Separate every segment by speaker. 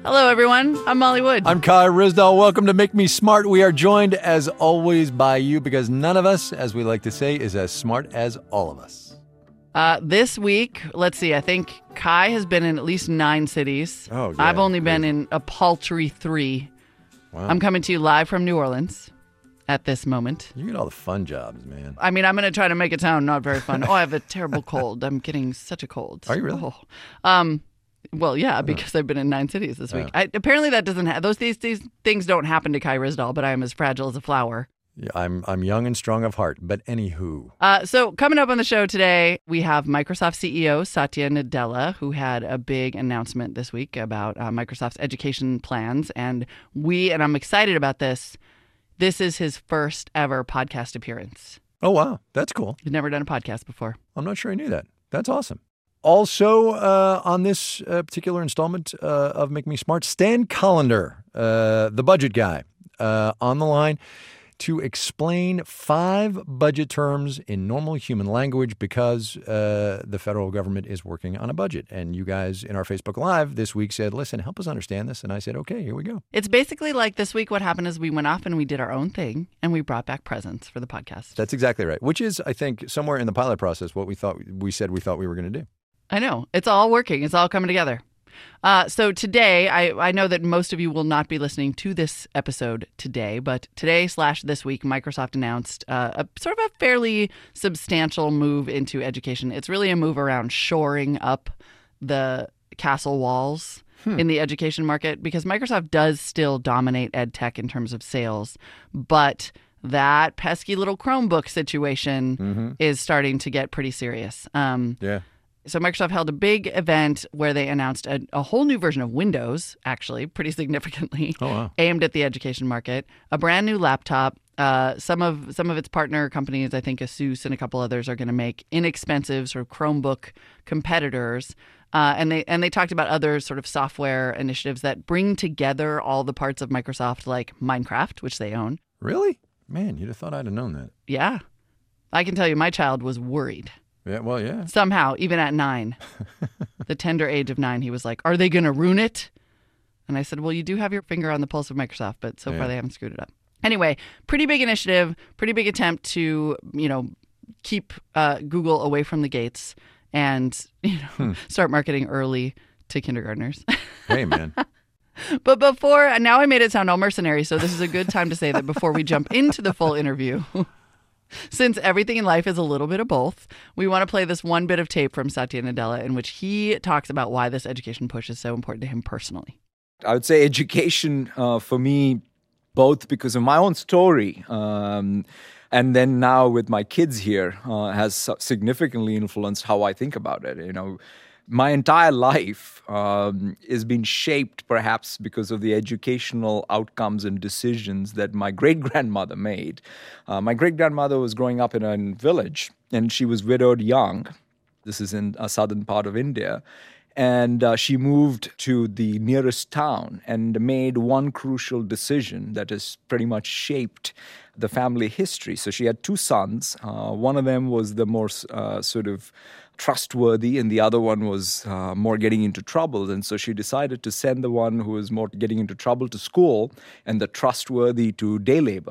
Speaker 1: Hello, everyone. I'm Molly Wood.
Speaker 2: I'm Kai Ryssdal. Welcome to Make Me Smart. We are joined, as always, by you because none of us, as we like to say, is as smart as all of us.
Speaker 1: This week, let's see, I think Kai has been in at least 9 cities.
Speaker 2: Oh, yeah.
Speaker 1: I've only been in a paltry 3.
Speaker 2: Wow.
Speaker 1: I'm coming to you live from New Orleans at this moment.
Speaker 2: You get all the fun jobs, man.
Speaker 1: I mean, I'm going to try to make it sound not very fun. Oh, I have a terrible cold. I'm getting such a cold.
Speaker 2: Are you really?
Speaker 1: Oh. Well, yeah, because I've been in 9 cities this week. Apparently that doesn't have, these things don't happen to Kai Ryssdal, but I am as fragile as a flower.
Speaker 2: Yeah, I'm young and strong of heart, but anywho.
Speaker 1: So coming up on the show today, we have Microsoft CEO Satya Nadella, who had a big announcement this week about Microsoft's education plans. And I'm excited about this. This is his first ever podcast appearance.
Speaker 2: Oh, wow. That's cool.
Speaker 1: He's never done a podcast before.
Speaker 2: I'm not sure I knew that. That's awesome. Also, on this particular installment of Make Me Smart, Stan Collender, the budget guy, on the line to explain 5 budget terms in normal human language because the federal government is working on a budget. And you guys in our Facebook Live this week said, listen, help us understand this. And I said, okay, here we go.
Speaker 1: It's basically like this week what happened is we went off and we did our own thing and we brought back presents for the podcast.
Speaker 2: That's exactly right, which is, I think, somewhere in the pilot process what we thought we were going to do.
Speaker 1: I know. It's all working. It's all coming together. So today, I know that most of you will not be listening to this episode today, but today/this week, Microsoft announced a sort of a fairly substantial move into education. It's really a move around shoring up the castle walls in the education market because Microsoft does still dominate ed tech in terms of sales, but that pesky little Chromebook situation is starting to get pretty serious.
Speaker 2: Yeah.
Speaker 1: So Microsoft held a big event where they announced a whole new version of Windows, actually, pretty significantly, aimed at the education market, a brand new laptop. Some of its partner companies, I think Asus and a couple others, are going to make inexpensive sort of Chromebook competitors. And they talked about other sort of software initiatives that bring together all the parts of Microsoft, like Minecraft, which they own.
Speaker 2: Really? Man, you'd have thought I'd have known that.
Speaker 1: Yeah. I can tell you my child was worried.
Speaker 2: Yeah, well, yeah.
Speaker 1: Somehow, even at 9, the tender age of 9, he was like, are they going to ruin it? And I said, well, you do have your finger on the pulse of Microsoft, but so far they haven't screwed it up. Anyway, pretty big initiative, pretty big attempt to, keep Google away from the gates and, start marketing early to kindergartners.
Speaker 2: Hey, man.
Speaker 1: But now I made it sound all mercenary, so this is a good time to say that before we jump into the full interview, since everything in life is a little bit of both, we want to play this one bit of tape from Satya Nadella in which he talks about why this education push is so important to him personally.
Speaker 3: I would say education for me, both because of my own story and then now with my kids here, has significantly influenced how I think about it. My entire life is being shaped perhaps because of the educational outcomes and decisions that my great-grandmother made. My great-grandmother was growing up in a village, and she was widowed young. This is in a southern part of India. And she moved to the nearest town and made one crucial decision that has pretty much shaped the family history. So she had 2 sons. One of them was the more sort of trustworthy, and the other one was more getting into trouble. And so she decided to send the one who was more getting into trouble to school and the trustworthy to day labor.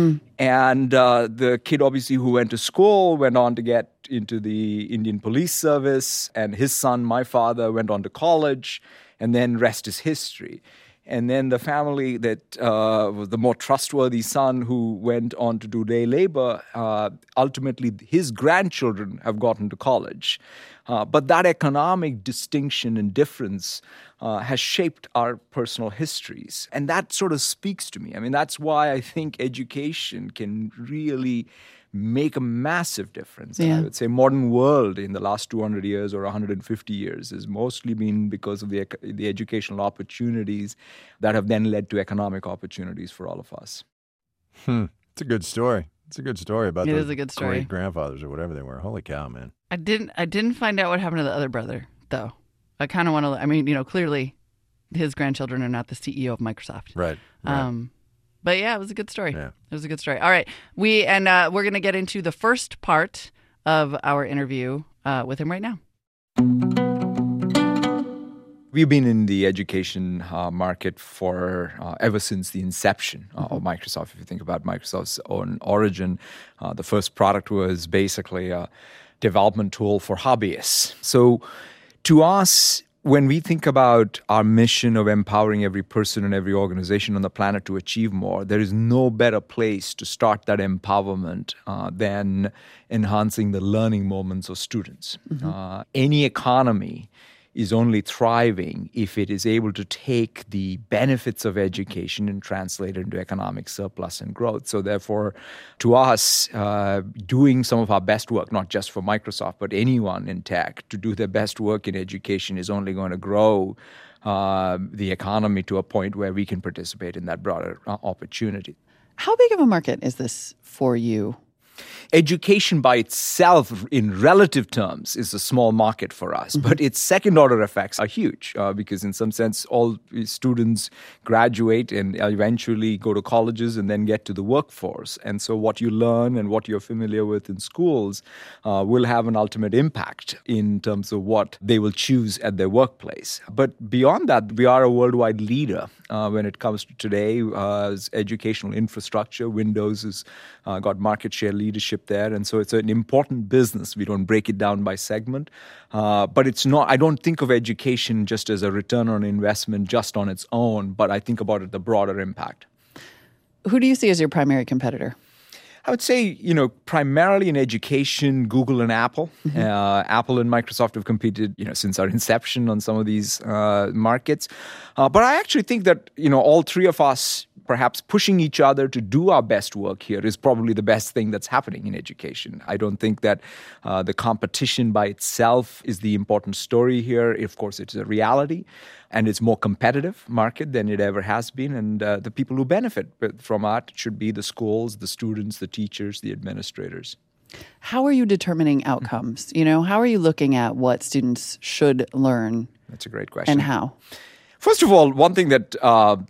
Speaker 3: And the kid, obviously, who went to school went on to get into the Indian police service, and his son, my father, went on to college, and then rest is history. And then the family that was the more trustworthy son who went on to do day labor, ultimately his grandchildren have gotten to college. But that economic distinction and difference has shaped our personal histories. And that sort of speaks to me. I mean, that's why I think education can really make a massive difference.
Speaker 1: Yeah.
Speaker 3: I would say modern world in the last 200 years or 150 years has mostly been because of the educational opportunities that have then led to economic opportunities for all of us.
Speaker 2: It's a good story. It's a good story about
Speaker 1: It is a good story.
Speaker 2: great grandfathers or whatever they were. Holy cow, man.
Speaker 1: I didn't find out what happened to the other brother, though. I kind of want to, clearly his grandchildren are not the CEO of Microsoft.
Speaker 2: Right.
Speaker 1: But yeah, it was a good story.
Speaker 2: Yeah.
Speaker 1: It was a good story. All right. We're going to get into the first part of our interview with him right now.
Speaker 3: We've been in the education market for ever since the inception of Microsoft. If you think about Microsoft's own origin, the first product was basically a development tool for hobbyists. So to us, when we think about our mission of empowering every person and every organization on the planet to achieve more, there is no better place to start that empowerment than enhancing the learning moments of students. Any economy is only thriving if it is able to take the benefits of education and translate it into economic surplus and growth. So therefore, to us, doing some of our best work, not just for Microsoft, but anyone in tech, to do their best work in education is only going to grow the economy to a point where we can participate in that broader opportunity.
Speaker 1: How big of a market is this for you?
Speaker 3: Education by itself, in relative terms, is a small market for us, but its second-order effects are huge because in some sense, all students graduate and eventually go to colleges and then get to the workforce. And so what you learn and what you're familiar with in schools will have an ultimate impact in terms of what they will choose at their workplace. But beyond that, we are a worldwide leader when it comes to today's educational infrastructure. Windows has got market share leadership there, and so it's an important business. We don't break it down by segment, but it's not. I don't think of education just as a return on investment just on its own, but I think about it the broader impact.
Speaker 1: Who do you see as your primary competitor?
Speaker 3: I would say, primarily in education, Google and Apple. Apple and Microsoft have competed, since our inception on some of these markets. But I actually think that, all three of us perhaps pushing each other to do our best work here is probably the best thing that's happening in education. I don't think that the competition by itself is the important story here. Of course, it's a reality. And it's more competitive market than it ever has been. And the people who benefit from that should be the schools, the students, the teachers, the administrators.
Speaker 1: How are you determining outcomes? How are you looking at what students should learn?
Speaker 3: That's a great question.
Speaker 1: And how?
Speaker 3: First of all, one thing that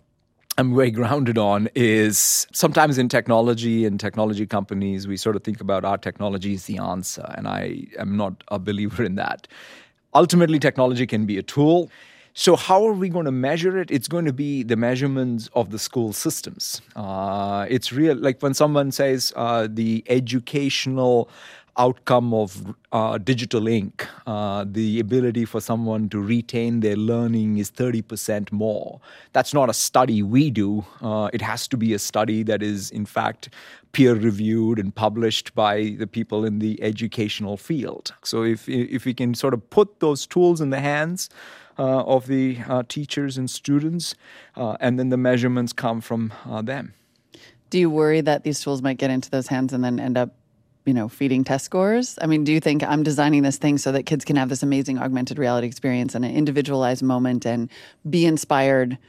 Speaker 3: I'm very grounded on is sometimes in technology and technology companies, we sort of think about our technology is the answer. And I am not a believer in that. Ultimately, technology can be a tool. So how are we going to measure it? It's going to be the measurements of the school systems. It's real, like when someone says the educational outcome of digital ink, the ability for someone to retain their learning is 30% more. That's not a study we do. It has to be a study that is, in fact, peer-reviewed and published by the people in the educational field. So if we can sort of put those tools in the hands of the teachers and students, and then the measurements come from them.
Speaker 1: Do you worry that these tools might get into those hands and then end up, feeding test scores? I mean, do you think I'm designing this thing so that kids can have this amazing augmented reality experience and an individualized moment and be inspired?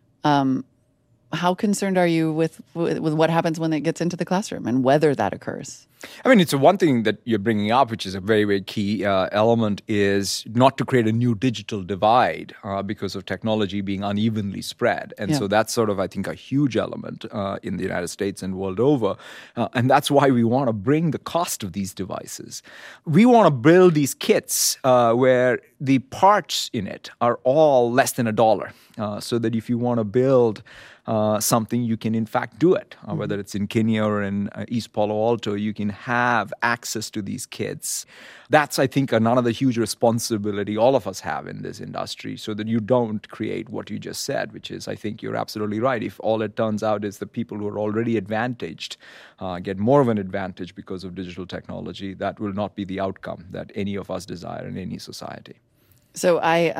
Speaker 1: How concerned are you with what happens when it gets into the classroom and whether that occurs?
Speaker 3: I mean, it's one thing that you're bringing up, which is a very, very key element, is not to create a new digital divide because of technology being unevenly spread. And so that's sort of, I think, a huge element in the United States and world over. And that's why we want to bring the cost of these devices. We want to build these kits where the parts in it are all less than $1, so that if you want to build something, you can in fact do it. Whether it's in Kenya or in East Palo Alto, you can have access to these kits. That's, I think, another huge responsibility all of us have in this industry, so that you don't create what you just said, which is, I think you're absolutely right. If all it turns out is the people who are already advantaged get more of an advantage because of digital technology, that will not be the outcome that any of us desire in any society.
Speaker 1: So I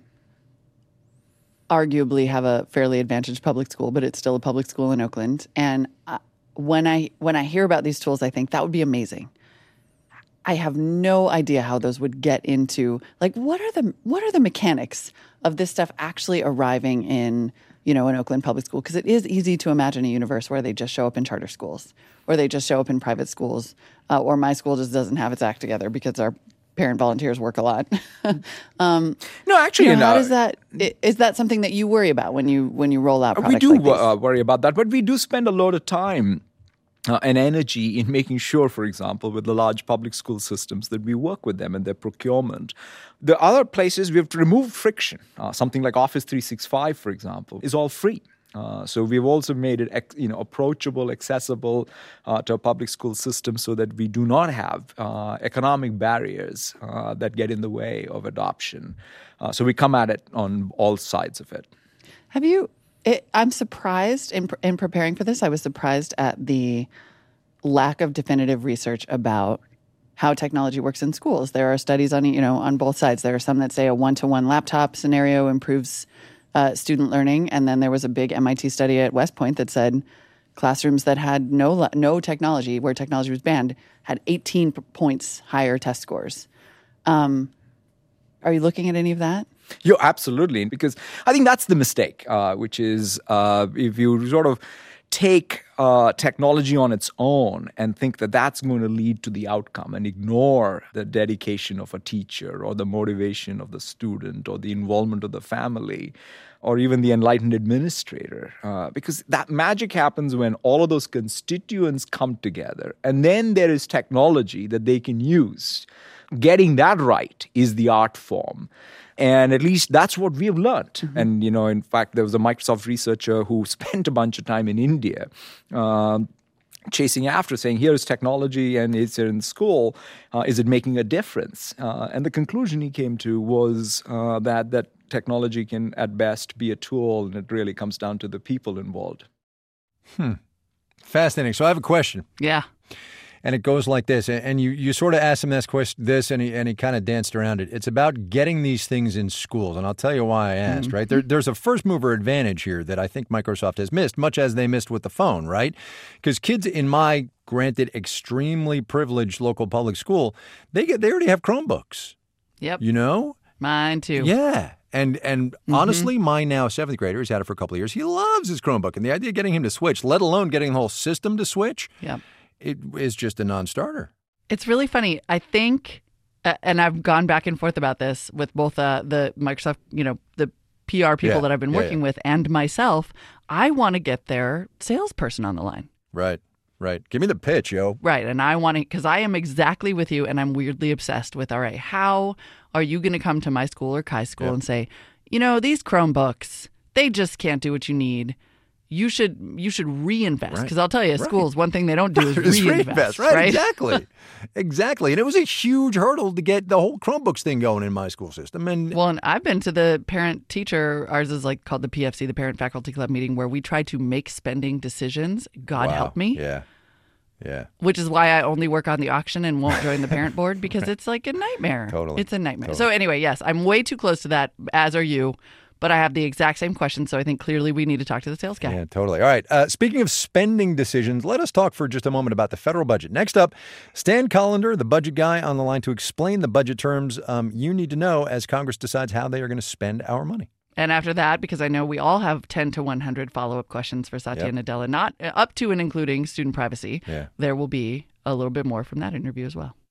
Speaker 1: arguably have a fairly advantaged public school, but it's still a public school in Oakland. And when I hear about these tools, I think that would be amazing. I have no idea how those would get into, like, what are the mechanics of this stuff actually arriving in, an Oakland public school? Because it is easy to imagine a universe where they just show up in charter schools, or they just show up in private schools, or my school just doesn't have its act together because our parent volunteers work a lot.
Speaker 3: No, actually,
Speaker 1: how does that? Is that something that you worry about when you roll out products
Speaker 3: we do
Speaker 1: like these?
Speaker 3: Worry about that, but we do spend a lot of time and energy in making sure, for example, with the large public school systems, that we work with them in their procurement. The other places we have to remove friction. Something like Office 365, for example, is all free. So we've also made it approachable, accessible to a public school system so that we do not have economic barriers that get in the way of adoption. So we come at it on all sides of it.
Speaker 1: I'm surprised in preparing for this. I was surprised at the lack of definitive research about how technology works in schools. There are studies on both sides. There are some that say a one-to-one laptop scenario improves student learning, and then there was a big MIT study at West Point that said classrooms that had no technology, where technology was banned, had 18 points higher test scores. Are you looking at any of that?
Speaker 3: Yeah, absolutely. Because I think that's the mistake, which is if you sort of take technology on its own and think that that's going to lead to the outcome and ignore the dedication of a teacher or the motivation of the student or the involvement of the family or even the enlightened administrator. Because that magic happens when all of those constituents come together and then there is technology that they can use. Getting that right is the art form. And at least that's what we have learned. Mm-hmm. And, in fact, there was a Microsoft researcher who spent a bunch of time in India chasing after, saying, here's technology and it's in school. Is it making a difference? And the conclusion he came to was that technology can, at best, be a tool, and it really comes down to the people involved.
Speaker 2: Fascinating. So I have a question.
Speaker 1: Yeah.
Speaker 2: And it goes like this, and you sort of asked him this, and he kind of danced around it. It's about getting these things in schools, and I'll tell you why I asked, right? There's a first mover advantage here that I think Microsoft has missed, much as they missed with the phone, right? Because kids in my, granted, extremely privileged local public school, they already have Chromebooks.
Speaker 1: Yep.
Speaker 2: Mine
Speaker 1: too.
Speaker 2: Yeah. And honestly, my now 7th grader, he's had it for a couple of years, he loves his Chromebook, and the idea of getting him to switch, let alone getting the whole system to switch, it is just a non-starter.
Speaker 1: It's really funny. I think, and I've gone back and forth about this with both the Microsoft, the PR people that I've been working with and myself. I want to get their salesperson on the line.
Speaker 2: Right. Give me the pitch, yo.
Speaker 1: Right. And I want to, because I am exactly with you and I'm weirdly obsessed with, all right, how are you going to come to my school or Kai's school and say, these Chromebooks, they just can't do what you need. You should reinvest, because I'll tell you, schools, one thing they don't do is reinvest.
Speaker 2: Right? Exactly. And it was a huge hurdle to get the whole Chromebooks thing going in my school system. And
Speaker 1: I've been to the parent-teacher, ours is called the PFC, the Parent Faculty Club meeting, where we try to make spending decisions. God help me.
Speaker 2: Yeah.
Speaker 1: Which is why I only work on the auction and won't join the parent board, because it's like a nightmare.
Speaker 2: Totally.
Speaker 1: It's a nightmare. So anyway, yes, I'm way too close to that, as are you. But I have the exact same question, so I think clearly we need to talk to the sales guy.
Speaker 2: Yeah, totally. All right. Speaking of spending decisions, let us talk for just a moment about the federal budget. Next up, Stan Collender, the budget guy, on the line to explain the budget terms you need to know as Congress decides how they are going to spend our money.
Speaker 1: And after that, because I know we all have 10 to 100 follow-up questions for Satya and Nadella, not up to and including student privacy, there will be a little bit more from that interview as well.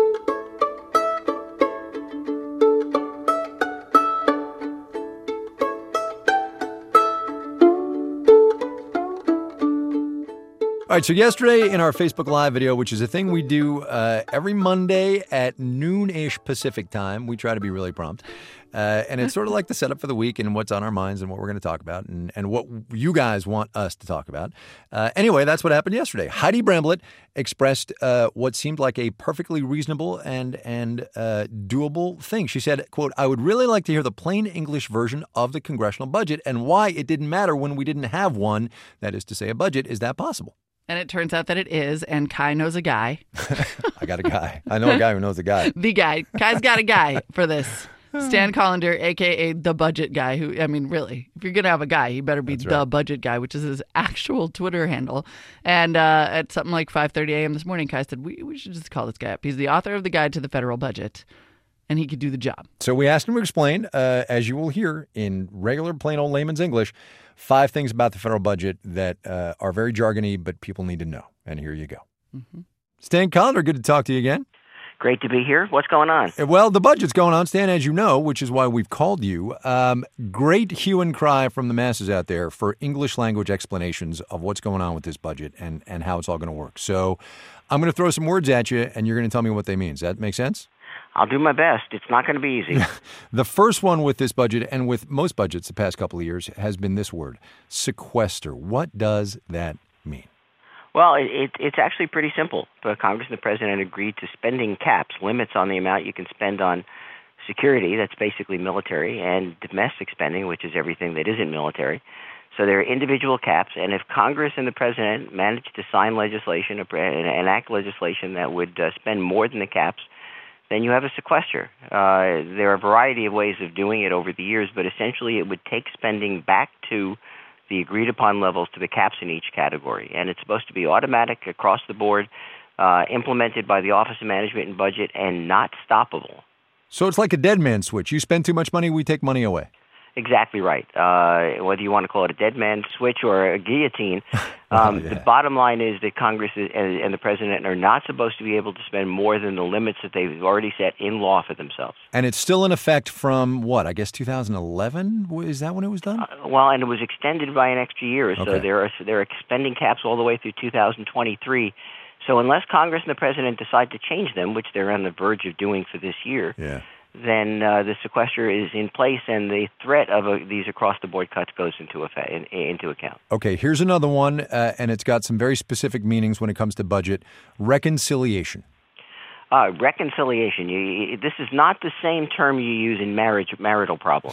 Speaker 2: All right, so yesterday in our Facebook Live video, which is a thing we do every Monday at noon-ish Pacific time, we try to be really prompt. And it's sort of like the setup for the week and what's on our minds and what we're going to talk about and what you guys want us to talk about. Anyway, that's what happened yesterday. Heidi Bramblett expressed what seemed like a perfectly reasonable and doable thing. She said, quote, "I would really like to hear the plain English version of the congressional budget and why it didn't matter when we didn't have one, that is to say a budget. Is that possible?"
Speaker 1: And it turns out that it is, and Kai knows a guy.
Speaker 2: I got a guy. I know a guy who knows a guy.
Speaker 1: The guy. Kai's got a guy for this. Stan Collender, a.k.a. the budget guy, who, really, if you're going to have a guy, he better be budget guy, which is his actual Twitter handle. And at something like 5:30 a.m. this morning, Kai said, we should just call this guy up. He's the author of the Guide to the Federal Budget, and he could do the job.
Speaker 2: So we asked him to explain, as you will hear in regular plain old layman's English, 5 things about the federal budget that are very jargony, but people need to know. And here you go. Mm-hmm. Stan Collender, good to talk to you again.
Speaker 4: Great to be here. What's going on?
Speaker 2: Well, the budget's going on, Stan, as you know, which is why we've called you. Great hue and cry from the masses out there for English language explanations of what's going on with this budget and how it's all going to work. So I'm going to throw some words at you, and you're going to tell me what they mean. Does that make sense?
Speaker 4: I'll do my best. It's not going to be easy.
Speaker 2: The first one with this budget, and with most budgets the past couple of years, has been this word, sequester. What does that mean?
Speaker 4: Well, it's actually pretty simple. The Congress and the President agreed to spending caps, limits on the amount you can spend on security, that's basically military, and domestic spending, which is everything that isn't military. So there are individual caps, and if Congress and the President manage to sign legislation, enact legislation that would spend more than the caps, then you have a sequester. There are a variety of ways of doing it over the years, but essentially it would take spending back to the agreed-upon levels to the caps in each category. And it's supposed to be automatic across the board, implemented by the Office of Management and Budget, and not stoppable.
Speaker 2: So it's like a dead man switch. You spend too much money, we take money away.
Speaker 4: Exactly right. Whether you want to call it a dead man switch or a guillotine, the bottom line is that Congress and the President are not supposed to be able to spend more than the limits that they've already set in law for themselves.
Speaker 2: And it's still in effect from, what, I guess 2011? Is that when it was done?
Speaker 4: Well, and it was extended by an extra year. So
Speaker 2: Okay.
Speaker 4: there are spending caps all the way through 2023. So unless Congress and the President decide to change them, which they're on the verge of doing for this year, then the sequester is in place, and the threat of these across-the-board cuts goes into account.
Speaker 2: Okay, here's another one, and it's got some very specific meanings when it comes to budget. Reconciliation.
Speaker 4: Reconciliation. This is not the same term you use in marital problems.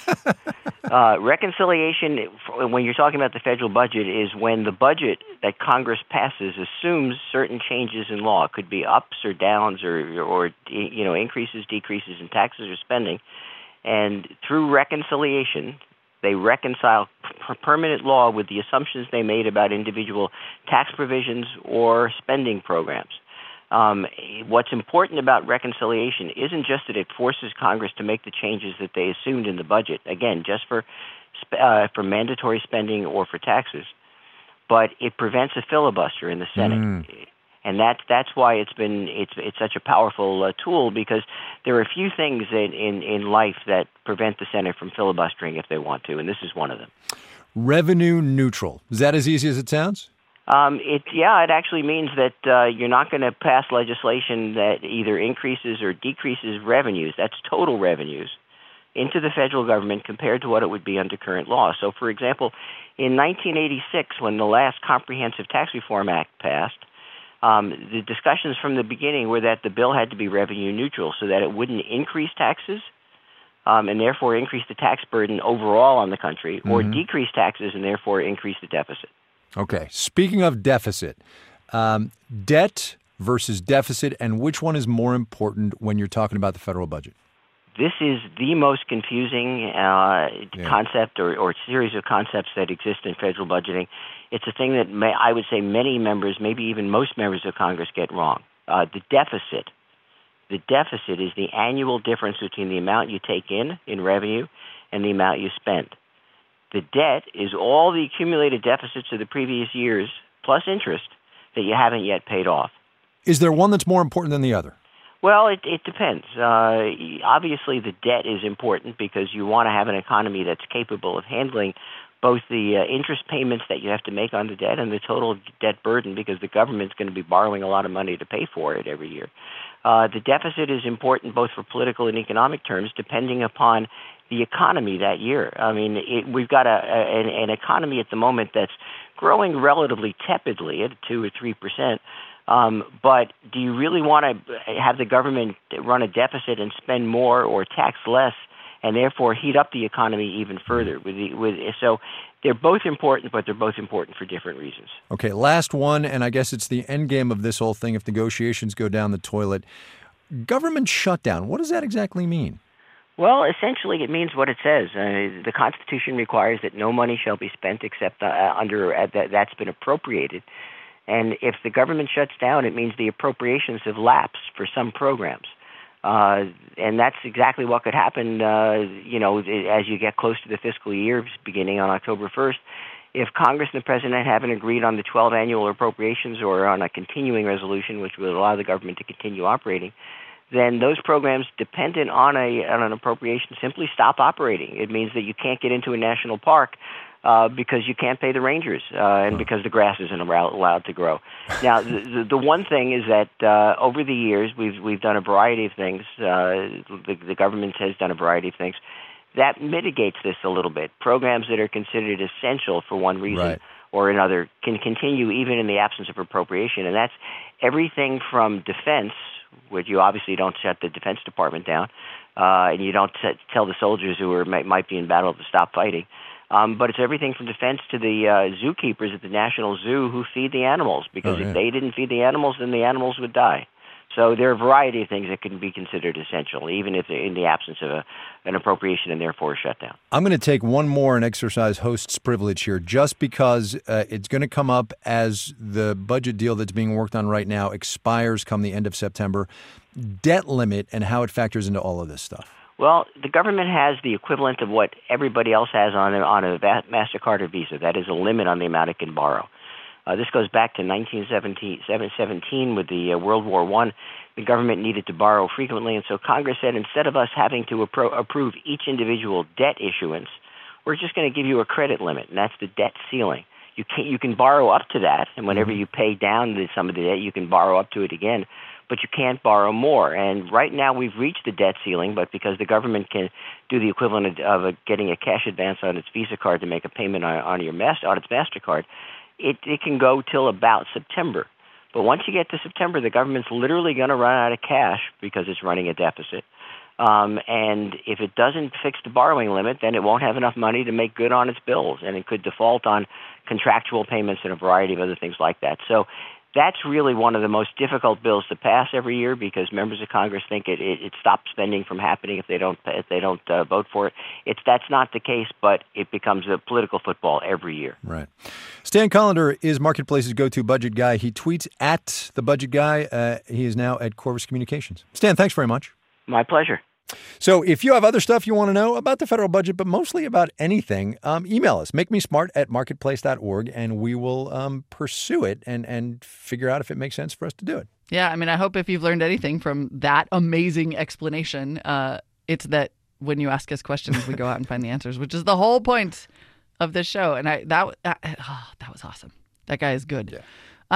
Speaker 4: Reconciliation, when you're talking about the federal budget, is when the budget that Congress passes assumes certain changes in law. It could be ups or downs or increases, decreases in taxes or spending. And through reconciliation, they reconcile permanent law with the assumptions they made about individual tax provisions or spending programs. What's important about reconciliation isn't just that it forces Congress to make the changes that they assumed in the budget, again, just for mandatory spending or for taxes, but it prevents a filibuster in the Senate. And that's why it's such a powerful tool, because there are a few things in life that prevent the Senate from filibustering if they want to, and this is one of them.
Speaker 2: Revenue neutral. Is that as easy as it sounds?
Speaker 4: It actually means that you're not going to pass legislation that either increases or decreases revenues, that's total revenues, into the federal government compared to what it would be under current law. So, for example, in 1986, when the last Comprehensive Tax Reform Act passed, the discussions from the beginning were that the bill had to be revenue neutral so that it wouldn't increase taxes and therefore increase the tax burden overall on the country, or decrease taxes and therefore increase the deficit.
Speaker 2: Okay. Speaking of deficit, debt versus deficit, and which one is more important when you're talking about the federal budget?
Speaker 4: This is the most confusing concept or series of concepts that exist in federal budgeting. It's a thing that I would say many members, maybe even most members of Congress, get wrong. The deficit is the annual difference between the amount you take in revenue and the amount you spend. The debt is all the accumulated deficits of the previous years, plus interest, that you haven't yet paid off.
Speaker 2: Is there one that's more important than the other?
Speaker 4: Well, it depends. Obviously, the debt is important because you want to have an economy that's capable of handling both the interest payments that you have to make on the debt and the total debt burden, because the government's going to be borrowing a lot of money to pay for it every year. The deficit is important both for political and economic terms, depending upon the economy that year. I mean, we've got an economy at the moment that's growing relatively tepidly at 2 or 3%. But do you really want to have the government run a deficit and spend more or tax less, and therefore heat up the economy even further? So they're both important, but they're both important for different reasons.
Speaker 2: Okay, last one, and I guess it's the end game of this whole thing if negotiations go down the toilet. Government shutdown, what does that exactly mean?
Speaker 4: Well, essentially, it means what it says. The Constitution requires that no money shall be spent except that's been appropriated. And if the government shuts down, it means the appropriations have lapsed for some programs. And that's exactly what could happen, as you get close to the fiscal year beginning on October 1st. If Congress and the President haven't agreed on the 12 annual appropriations or on a continuing resolution, which would allow the government to continue operating, then those programs dependent on an appropriation simply stop operating. It means that you can't get into a national park because you can't pay the rangers and because the grass isn't allowed to grow. Now, the one thing is that over the years we've done a variety of things. The government has done a variety of things that mitigates this a little bit. Programs that are considered essential for one reason or another can continue even in the absence of appropriation, and that's everything from defense, which you obviously don't shut the Defense Department down, and you don't tell the soldiers who might be in battle to stop fighting. But it's everything from defense to the zookeepers at the National Zoo who feed the animals, because if they didn't feed the animals, then the animals would die. So there are a variety of things that can be considered essential, even if in the absence of an appropriation and therefore a shutdown.
Speaker 2: I'm going to take one more and exercise host's privilege here, just because it's going to come up as the budget deal that's being worked on right now expires come the end of September. Debt limit and how it factors into all of this stuff.
Speaker 4: Well, the government has the equivalent of what everybody else has on a MasterCard or Visa. That is a limit on the amount it can borrow. This goes back to 1917 with the World War I. The government needed to borrow frequently, and so Congress said instead of us having to approve each individual debt issuance, we're just going to give you a credit limit, and that's the debt ceiling. You can borrow up to that, and whenever you pay down some of the debt, you can borrow up to it again, but you can't borrow more. And right now we've reached the debt ceiling, but because the government can do the equivalent of getting a cash advance on its Visa card to make a payment on its MasterCard, it can go till about September. But once you get to September, the government's literally going to run out of cash because it's running a deficit. And if it doesn't fix the borrowing limit, then it won't have enough money to make good on its bills, and it could default on contractual payments and a variety of other things like that. So that's really one of the most difficult bills to pass every year, because members of Congress think it stops spending from happening if they don't vote for it. That's not the case, but it becomes a political football every year.
Speaker 2: Right. Stan Collender is Marketplace's go-to budget guy. He tweets at the budget guy. He is now at Corvus Communications. Stan, thanks very much.
Speaker 4: My pleasure.
Speaker 2: So if you have other stuff you want to know about the federal budget, but mostly about anything, email us, makemesmart@marketplace.org, and we will pursue it and figure out if it makes sense for us to do it.
Speaker 1: Yeah, I mean, I hope if you've learned anything from that amazing explanation, it's that when you ask us questions, we go out and find the answers, which is the whole point of this show. And that was awesome. That guy is good.
Speaker 2: Yeah.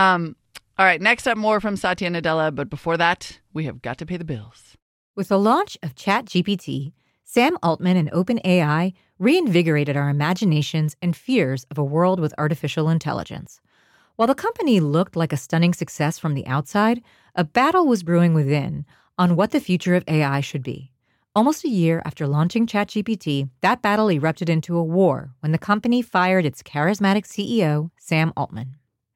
Speaker 1: All right, next up, more from Satya Nadella, but before that, we have got to pay the bills.
Speaker 5: With the launch of ChatGPT, Sam Altman and OpenAI reinvigorated our imaginations and fears of a world with artificial intelligence. While the company looked like a stunning success from the outside, a battle was brewing within on what the future of AI should be. Almost a year after launching ChatGPT, that battle erupted into a war when the company fired its charismatic CEO, Sam Altman.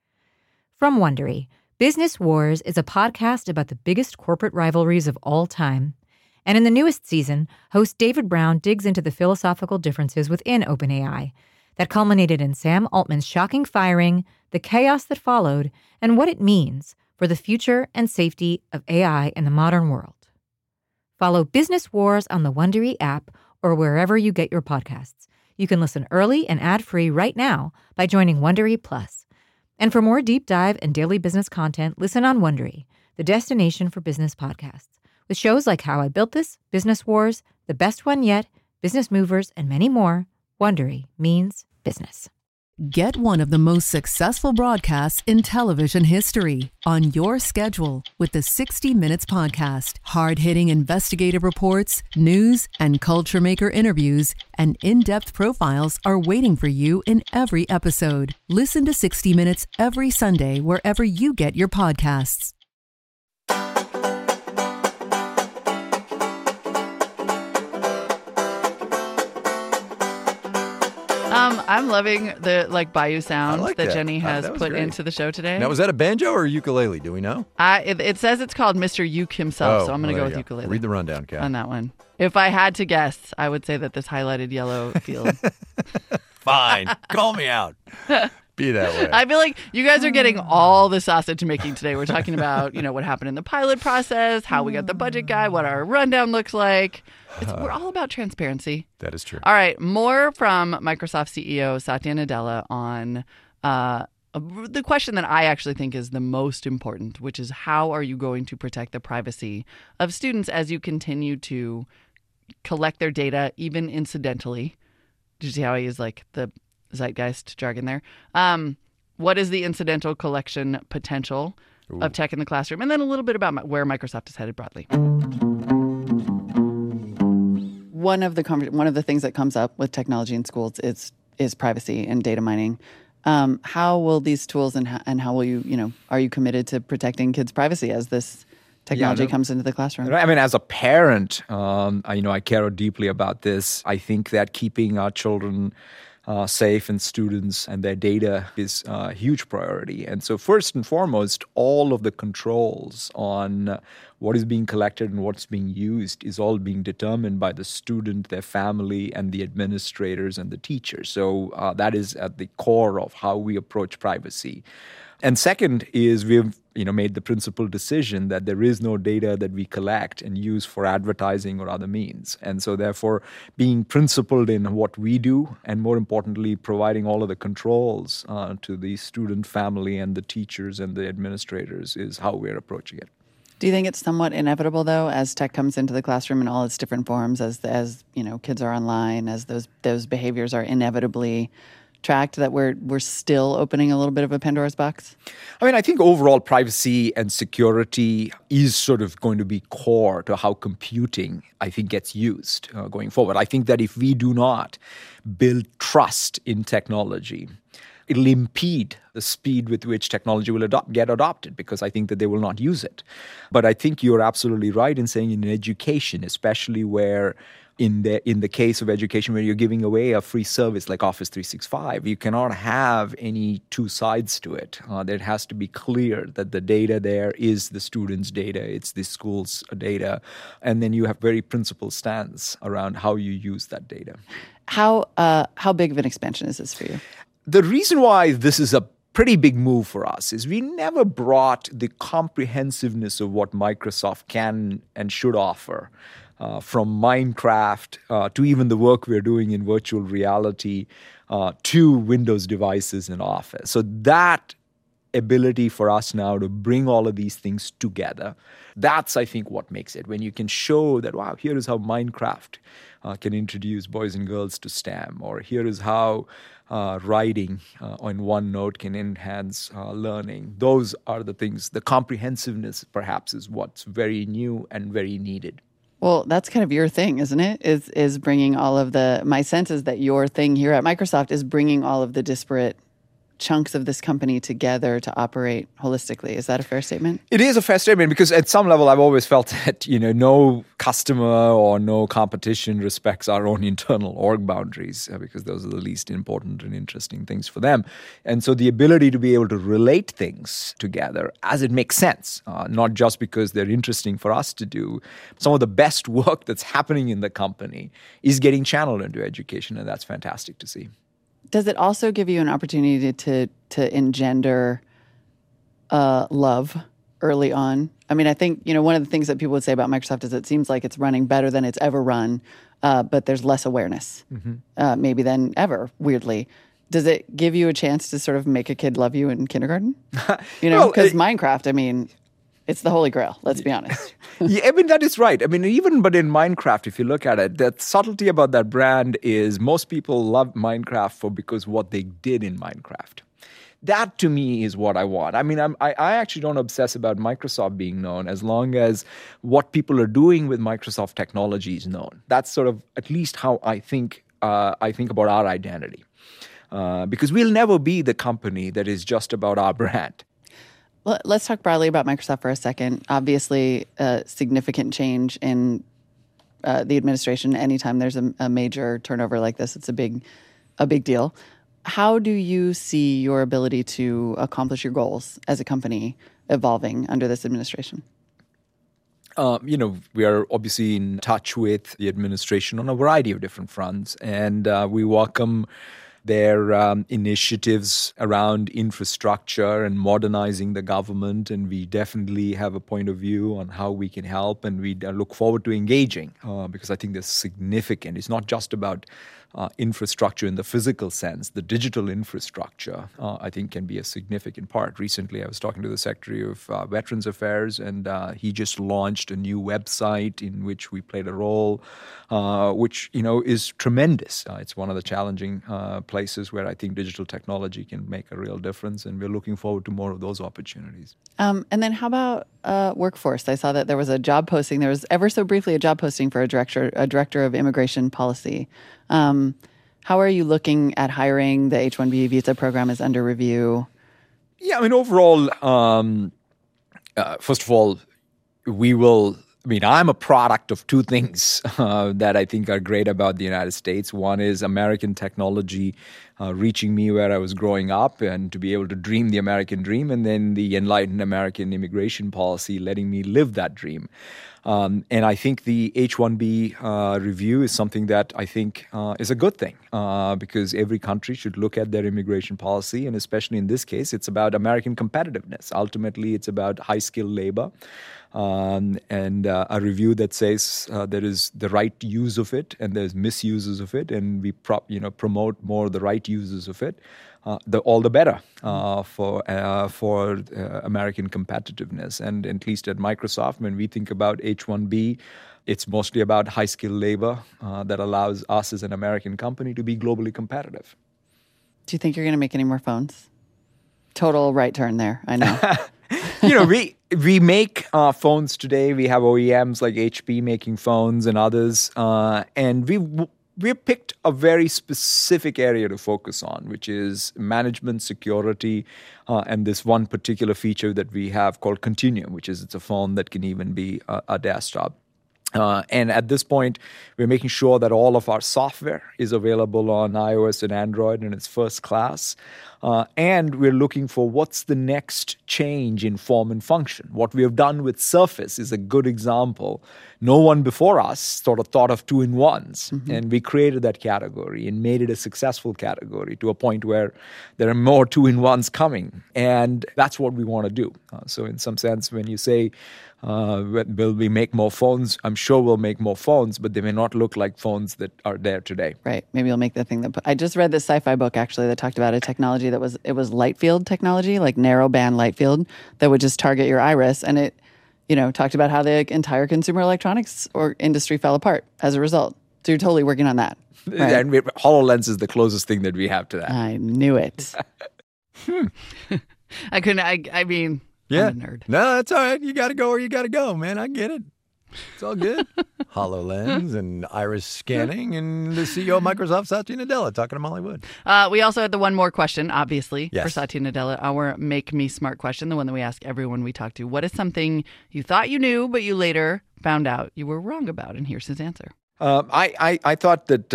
Speaker 5: From Wondery, Business Wars is a podcast about the biggest corporate rivalries of all time. And in the newest season, host David Brown digs into the philosophical differences within OpenAI that culminated in Sam Altman's shocking firing, the chaos that followed, and what it means for the future and safety of AI in the modern world. Follow Business Wars on the Wondery app or wherever you get your podcasts. You can listen early and ad-free right now by joining Wondery Plus. And for more deep dive and daily business content, listen on Wondery, the destination for business podcasts, with shows like How I Built This, Business Wars, The Best One Yet, Business Movers, and many more. Wondery means business.
Speaker 6: Get one of the most successful broadcasts in television history on your schedule with the 60 Minutes podcast. Hard-hitting investigative reports, news, and culture maker interviews, and in-depth profiles are waiting for you in every episode. Listen to 60 Minutes every Sunday wherever you get your podcasts.
Speaker 1: I'm loving the Bayou sound
Speaker 2: like
Speaker 1: that
Speaker 2: that.
Speaker 1: Jenny has
Speaker 2: that was
Speaker 1: put
Speaker 2: great.
Speaker 1: into the show today.
Speaker 2: Now, was that a banjo or a ukulele? Do we know?
Speaker 1: It says it's called Mr. Uke himself, so I'm going to go with ukulele.
Speaker 2: Read the rundown, Kat.
Speaker 1: On that one. If I had to guess, I would say that this highlighted yellow field.
Speaker 2: Fine. Call me out. be that way.
Speaker 1: I feel like you guys are getting all the sausage making today. We're talking about, what happened in the pilot process, how we got the budget guy, what our rundown looks like. We're all about transparency.
Speaker 2: That is true.
Speaker 1: All right, more from Microsoft CEO Satya Nadella on the question that I actually think is the most important, which is how are you going to protect the privacy of students as you continue to collect their data, even incidentally? Did you see how I use like the zeitgeist jargon there? What is the incidental collection potential of tech in the classroom? And then a little bit about where Microsoft is headed broadly. One of the things that comes up with technology in schools is privacy and data mining. How will these tools and how will you, are you committed to protecting kids' privacy as this technology comes into the classroom?
Speaker 3: I mean, as a parent, I care deeply about this. I think that keeping our children safe and students and their data is a huge priority. And so first and foremost, all of the controls on what is being collected and what's being used is all being determined by the student, their family, and the administrators and the teachers. So that is at the core of how we approach privacy. And second is we've made the principled decision that there is no data that we collect and use for advertising or other means. And so therefore, being principled in what we do, and more importantly, providing all of the controls to the student, family, and the teachers and the administrators is how we're approaching it.
Speaker 1: Do you think it's somewhat inevitable, though, as tech comes into the classroom in all its different forms, as kids are online, as those behaviors are inevitably tracked, that we're still opening a little bit of a Pandora's box?
Speaker 3: I mean, I think overall privacy and security is sort of going to be core to how computing, I think, gets used going forward. I think that if we do not build trust in technology, it'll impede the speed with which technology will get adopted, because I think that they will not use it. But I think you're absolutely right in saying in education, especially where in the case of education where you're giving away a free service like Office 365, you cannot have any two sides to it. There has to be clear that the data there is the student's data, it's the school's data, and then you have very principled stance around how you use that data.
Speaker 1: How big of an expansion is this for you?
Speaker 3: The reason why this is a pretty big move for us is we never brought the comprehensiveness of what Microsoft can and should offer, from Minecraft to even the work we're doing in virtual reality to Windows devices in Office. So that ability for us now to bring all of these things together, that's, I think, what makes it. When you can show that, wow, here is how Minecraft can introduce boys and girls to STEM, or here is how writing on OneNote can enhance learning. Those are the things. The comprehensiveness, perhaps, is what's very new and very needed.
Speaker 1: Well, that's kind of your thing, isn't it? Is bringing all of my sense is that your thing here at Microsoft is bringing all of the disparate chunks of this company together to operate holistically. Is that a fair statement?
Speaker 3: It is a fair statement, because at some level I've always felt that, no customer or no competition respects our own internal org boundaries, because those are the least important and interesting things for them. And so the ability to be able to relate things together as it makes sense, not just because they're interesting for us to do. Some of the best work that's happening in the company is getting channeled into education, and that's fantastic to see.
Speaker 1: Does it also give you an opportunity to engender love early on? I mean, I think, one of the things that people would say about Microsoft is it seems like it's running better than it's ever run, but there's less awareness, maybe than ever, weirdly. Does it give you a chance to sort of make a kid love you in kindergarten? Because Minecraft, I mean, it's the holy grail, let's be honest.
Speaker 3: Yeah, I mean, that is right. I mean, but in Minecraft, if you look at it, the subtlety about that brand is most people love Minecraft because what they did in Minecraft. That, to me, is what I want. I mean, I actually don't obsess about Microsoft being known as long as what people are doing with Microsoft technology is known. That's sort of at least how I think about our identity. Because we'll never be the company that is just about our brand.
Speaker 1: Let's talk broadly about Microsoft for a second. Obviously, significant change in the administration. Anytime there's a major turnover like this, it's a big deal. How do you see your ability to accomplish your goals as a company evolving under this administration?
Speaker 3: We are obviously in touch with the administration on a variety of different fronts, and we welcome their initiatives around infrastructure and modernizing the government. And we definitely have a point of view on how we can help. And we look forward to engaging because I think there's significant. It's not just about infrastructure in the physical sense. The digital infrastructure, I think, can be a significant part. Recently, I was talking to the Secretary of Veterans Affairs, and he just launched a new website in which we played a role, which, is tremendous. It's one of the challenging places where I think digital technology can make a real difference, and we're looking forward to more of those opportunities.
Speaker 1: And then how about workforce? I saw that there was a job posting. There was ever so briefly a job posting for a director of immigration policy. How are you looking at hiring? The H-1B visa program is under review.
Speaker 3: Yeah, overall, first of all, I'm a product of two things that I think are great about the United States. One is American technology reaching me where I was growing up and to be able to dream the American dream, and then the enlightened American immigration policy letting me live that dream. And I think the H-1B review is something that I think is a good thing because every country should look at their immigration policy, and especially in this case, it's about American competitiveness. Ultimately, it's about high-skilled labor. And a review that says there is the right use of it and there's misuses of it, and we promote more the right uses of it, all the better for American competitiveness. And at least at Microsoft, when we think about H-1B, it's mostly about high-skilled labor that allows us as an American company to be globally competitive.
Speaker 1: Do you think you're going to make any more phones? Total right turn there, I know.
Speaker 3: We make phones today. We have OEMs like HP making phones and others, and we've picked a very specific area to focus on, which is management, security, and this one particular feature that we have called Continuum, which is it's a phone that can even be a desktop. And at this point, we're making sure that all of our software is available on iOS and Android, and it's first class. And we're looking for what's the next change in form and function. What we have done with Surface is a good example. No one before us sort of thought of two-in-ones, and we created that category and made it a successful category to a point where there are more two-in-ones coming. And that's what we want to do. So in some sense, when you say, will we make more phones? I'm sure we'll make more phones, but they may not look like phones that are there today.
Speaker 1: Right. Maybe you'll make the thing that... I just read this sci-fi book, actually, that talked about a technology that was light field technology, like narrowband light field, that would just target your iris. And it, talked about how the entire consumer electronics industry fell apart as a result. So you're totally working on that. Right?
Speaker 3: And HoloLens is the closest thing that we have to that.
Speaker 1: I knew it. I couldn't... I mean...
Speaker 2: Yeah.
Speaker 1: I'm a nerd.
Speaker 2: No, that's all right. You got to go where you got to go, man. I get it. It's all good. HoloLens and iris scanning and the CEO of Microsoft, Satya Nadella, talking to Molly Wood.
Speaker 1: We also had the one more question, obviously,
Speaker 2: yes,
Speaker 1: for Satya Nadella, our Make Me Smart question, the one that we ask everyone we talk to. What is something you thought you knew, but you later found out you were wrong about? And here's his answer.
Speaker 3: I thought that...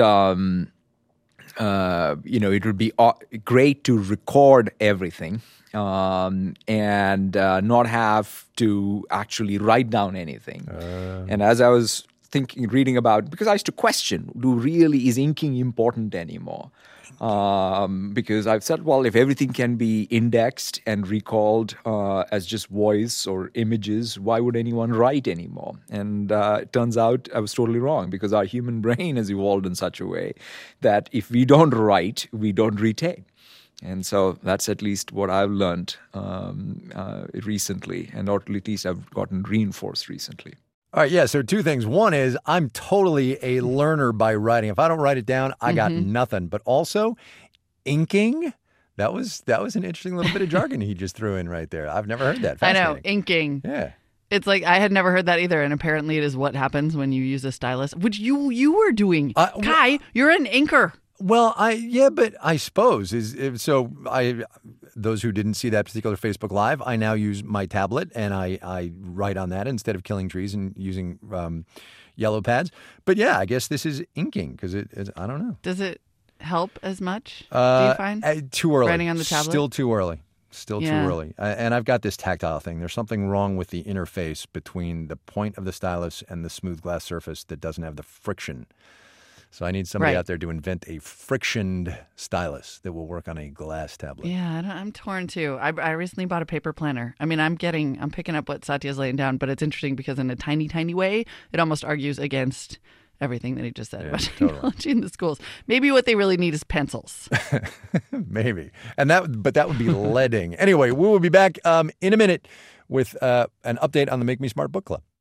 Speaker 3: it would be great to record everything and not have to actually write down anything. And as I was reading about, because I used to question, is inking important anymore? Because I've said, well, if everything can be indexed and recalled as just voice or images, why would anyone write anymore? And it turns out I was totally wrong, because our human brain has evolved in such a way that if we don't write, we don't retain. And so that's at least what I've learned recently, and or at least I've gotten reinforced recently.
Speaker 2: All right, yeah, so two things. One is I'm totally a learner by writing. If I don't write it down, I got nothing. But also, inking, that was an interesting little bit of jargon he just threw in right there. I've never heard that.
Speaker 1: I know, inking.
Speaker 2: Yeah.
Speaker 1: It's like, I had never heard that either, and apparently it is what happens when you use a stylus, which you were doing. Kai, you're an inker.
Speaker 2: Well, but I suppose those who didn't see that particular Facebook Live, I now use my tablet and I write on that instead of killing trees and using yellow pads. But yeah, I guess this is inking because I don't know.
Speaker 1: Does it help as much? Do you find
Speaker 2: too early?
Speaker 1: Writing on the tablet,
Speaker 2: still too early. Too early. And I've got this tactile thing. There's something wrong with the interface between the point of the stylus and the smooth glass surface that doesn't have the friction So I need somebody
Speaker 1: Right.
Speaker 2: out there to invent a frictioned stylus that will work on a glass tablet.
Speaker 1: Yeah, I'm torn too. I recently bought a paper planner. I mean, I'm picking up what Satya's laying down, but it's interesting because in a tiny, tiny way, it almost argues against everything that he just said about technology in the schools. Maybe what they really need is pencils.
Speaker 2: Maybe. But that would be leading. Anyway, we will be back in a minute with an update on the Make Me Smart Book Club.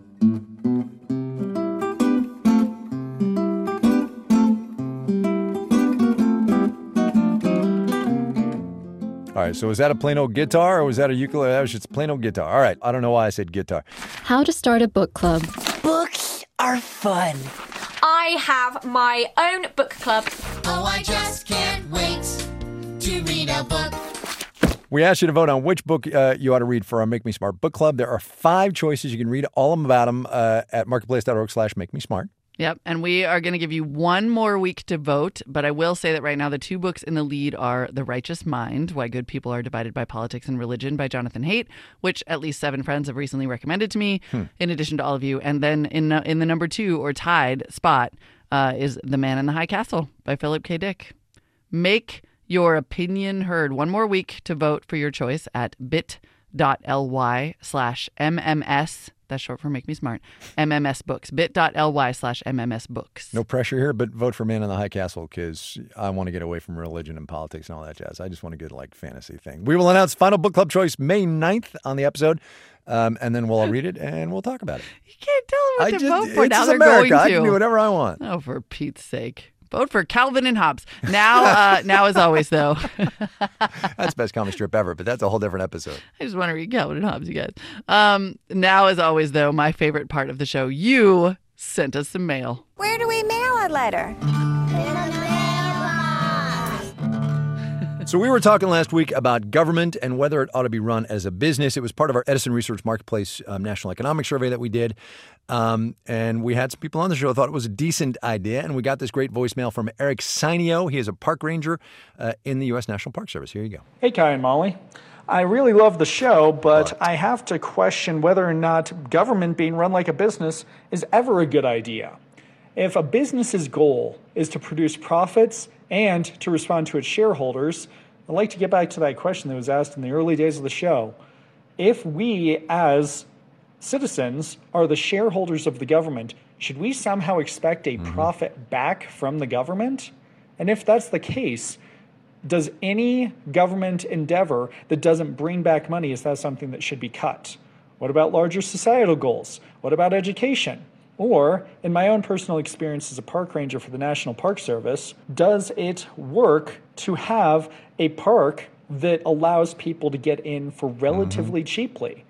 Speaker 2: All right, so was that a plain old guitar or was that a ukulele? That was just plain old guitar. All right, I don't know why I said guitar.
Speaker 7: How to start a book club.
Speaker 8: Books are fun.
Speaker 9: I have my own book club.
Speaker 8: Oh, I just can't wait to read a book.
Speaker 2: We asked you to vote on which book you ought to read for our Make Me Smart Book Club. There are 5 choices. You can read all about them at marketplace.org/MakeMeSmart.
Speaker 1: Yep, and we are going to give you one more week to vote, but I will say that right now the 2 books in the lead are The Righteous Mind, Why Good People Are Divided by Politics and Religion by Jonathan Haidt, which at least 7 friends have recently recommended to me, in addition to all of you. And then in the number 2 or tied spot is The Man in the High Castle by Philip K. Dick. Make your opinion heard. One more week to vote for your choice at bit.ly/MMS. That's short for Make Me Smart. MMS Books. bit.ly/MMS Books.
Speaker 2: No pressure here, but vote for Man in the High Castle because I want to get away from religion and politics and all that jazz. I just want a good fantasy thing. We will announce final book club choice May 9th on the episode, and then we'll all read it and we'll talk about it.
Speaker 1: You can't tell them what to vote for.
Speaker 2: It's
Speaker 1: Now they're
Speaker 2: America.
Speaker 1: going to.
Speaker 2: I can do whatever I want.
Speaker 1: Oh, for Pete's sake. Vote for Calvin and Hobbes. Now, as always, though.
Speaker 2: That's the best comic strip ever, but that's a whole different episode.
Speaker 1: I just want to read Calvin and Hobbes, you guys. Now, as always, though, my favorite part of the show, you sent us some mail.
Speaker 10: Where do we mail a letter?
Speaker 2: So we were talking last week about government and whether it ought to be run as a business. It was part of our Edison Research Marketplace National Economic Survey that we did. And we had some people on the show who thought it was a decent idea. And we got this great voicemail from Eric Sinio. He is a park ranger in the U.S. National Park Service. Here you go.
Speaker 11: Hey, Kai and Molly. I really love the show, but I have to question whether or not government being run like a business is ever a good idea. If a business's goal is to produce profits and to respond to its shareholders, I'd like to get back to that question that was asked in the early days of the show. If we, as citizens, are the shareholders of the government, should we somehow expect a profit back from the government? And if that's the case, does any government endeavor that doesn't bring back money, is that something that should be cut? What about larger societal goals? What about education? Or, in my own personal experience as a park ranger for the National Park Service, does it work to have a park that allows people to get in for relatively cheaply?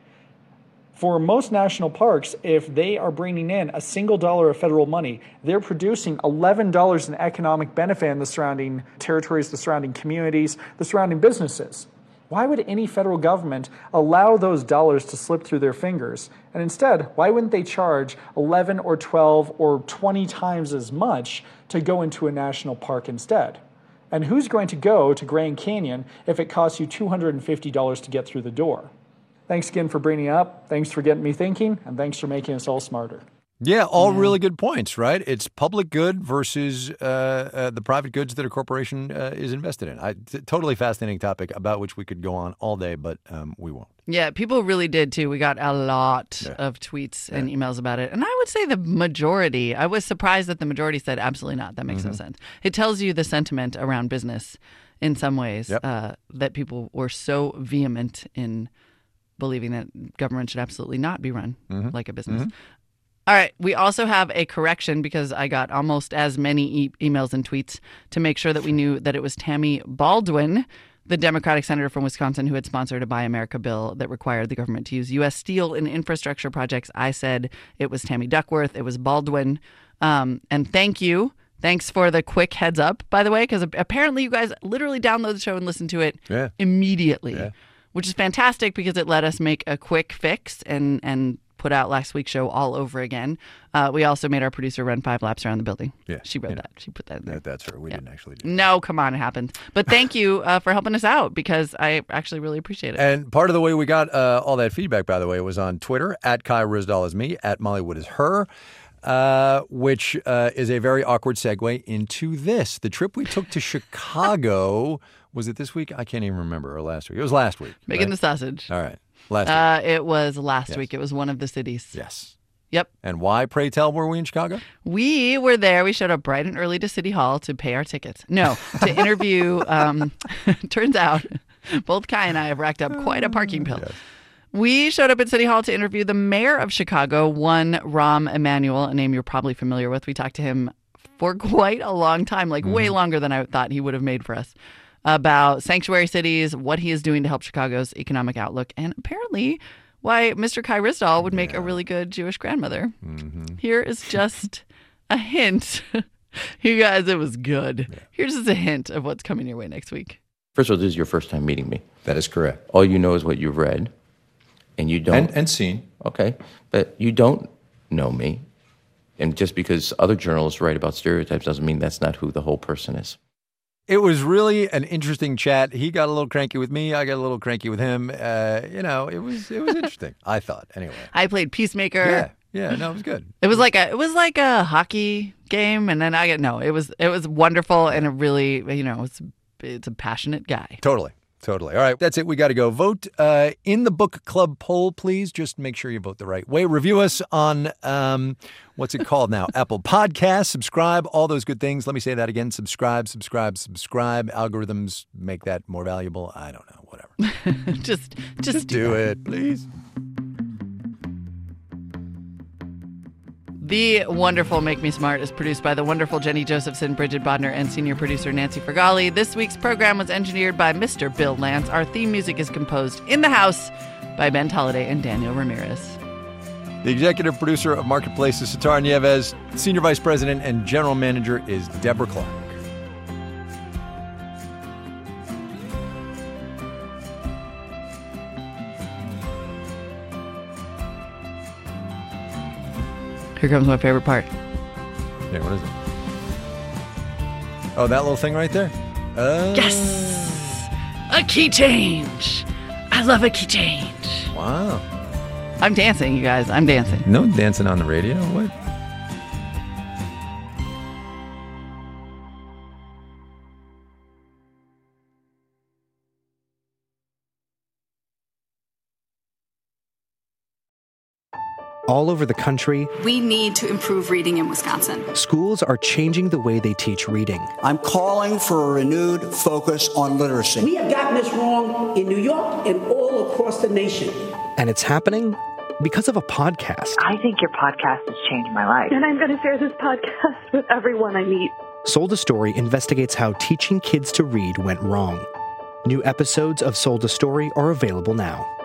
Speaker 11: For most national parks, if they are bringing in a single dollar of federal money, they're producing $11 in economic benefit in the surrounding territories, the surrounding communities, the surrounding businesses. Why would any federal government allow those dollars to slip through their fingers? And instead, why wouldn't they charge 11 or 12 or 20 times as much to go into a national park instead? And who's going to go to Grand Canyon if it costs you $250 to get through the door? Thanks again for bringing it up. Thanks for getting me thinking. And thanks for making us all smarter.
Speaker 2: Yeah, all really good points, right? It's public good versus the private goods that a corporation is invested in. Totally fascinating topic about which we could go on all day, but we won't.
Speaker 1: Yeah, people really did, too. We got a lot of tweets and emails about it. And I would say the majority, I was surprised that the majority said absolutely not. That makes no sense. It tells you the sentiment around business in some ways, that people were so vehement in believing that government should absolutely not be run like a business. All right. We also have a correction because I got almost as many emails and tweets to make sure that we knew that it was Tammy Baldwin, the Democratic senator from Wisconsin who had sponsored a Buy America bill that required the government to use U.S. steel in infrastructure projects. I said it was Tammy Duckworth. It was Baldwin. And thank you. Thanks for the quick heads up, by the way, because apparently you guys literally download the show and listen to it immediately, which is fantastic because it let us make a quick fix and put out last week's show all over again. We also made our producer run 5 laps around the building. Yeah, she wrote that. She put that in there.
Speaker 2: That's her. We didn't actually do that.
Speaker 1: No, come on, it happened. But thank you for helping us out because I actually really appreciate it.
Speaker 2: And part of the way we got all that feedback, by the way, was on Twitter, at Kai Ryssdal is me, at Molly Wood is her. which is a very awkward segue into this. The trip we took to Chicago, was it this week? I can't even remember, or last week. It was last week.
Speaker 1: Making
Speaker 2: right?
Speaker 1: the sausage.
Speaker 2: All right. Last week.
Speaker 1: It was last
Speaker 2: Yes.
Speaker 1: week. It was one of the cities.
Speaker 2: Yes.
Speaker 1: Yep.
Speaker 2: And why, pray tell, were we in Chicago?
Speaker 1: We were there. We showed up bright and early to City Hall to pay our tickets. No, to interview. Turns out both Kai and I have racked up quite a parking bill.
Speaker 2: Yes.
Speaker 1: We showed up at City Hall to interview the mayor of Chicago, one Rahm Emanuel, a name you're probably familiar with. We talked to him for quite a long time, like way longer than I thought he would have made for us, about sanctuary cities, what he is doing to help Chicago's economic outlook, and apparently why Mr. Kai Ryssdal would make a really good Jewish grandmother. Here is just a hint. You guys, it was good. Yeah. Here's just a hint of what's coming your way next week.
Speaker 12: First of all, this is your first time meeting me.
Speaker 2: That is correct.
Speaker 12: All you know is what you've read, and you don't...
Speaker 2: And seen.
Speaker 12: Okay, but you don't know me. And just because other journalists write about stereotypes doesn't mean that's not who the whole person is.
Speaker 2: It was really an interesting chat. He got a little cranky with me. I got a little cranky with him. It was interesting. I thought, anyway.
Speaker 1: I played Peacemaker.
Speaker 2: Yeah. No, it was good.
Speaker 1: It was like a hockey game, and then it was wonderful, and it really, it's a passionate guy.
Speaker 2: Totally. All right, that's it. We got to go. Vote in the book club poll, please. Just make sure you vote the right way. Review us on, what's it called now? Apple Podcasts. Subscribe, all those good things. Let me say that again. Subscribe. Algorithms make that more valuable. I don't know. Whatever.
Speaker 1: just
Speaker 2: do it, please.
Speaker 1: The wonderful Make Me Smart is produced by the wonderful Jenny Josephson, Bridget Bodner, and senior producer Nancy Fergali. This week's program was engineered by Mr. Bill Lance. Our theme music is composed in the house by Ben Tolliday and Daniel Ramirez.
Speaker 2: The executive producer of Marketplace is Sitar Nieves. Senior vice president and general manager is Deborah Clark.
Speaker 1: Here comes my favorite part.
Speaker 2: Yeah, what is it? Oh, that little thing right there?
Speaker 1: Yes! A key change! I love a key change.
Speaker 2: Wow.
Speaker 1: I'm dancing, you guys. I'm dancing.
Speaker 2: No dancing on the radio? What?
Speaker 13: All over the country,
Speaker 14: we need to improve reading in Wisconsin.
Speaker 13: Schools are changing the way they teach reading.
Speaker 15: I'm calling for a renewed focus on literacy.
Speaker 16: We have gotten this wrong in New York and all across the nation.
Speaker 13: And it's happening because of a podcast.
Speaker 17: I think your podcast has changed my life.
Speaker 18: And I'm going to share this podcast with everyone I meet.
Speaker 13: Sold a Story investigates how teaching kids to read went wrong. New episodes of Sold a Story are available now.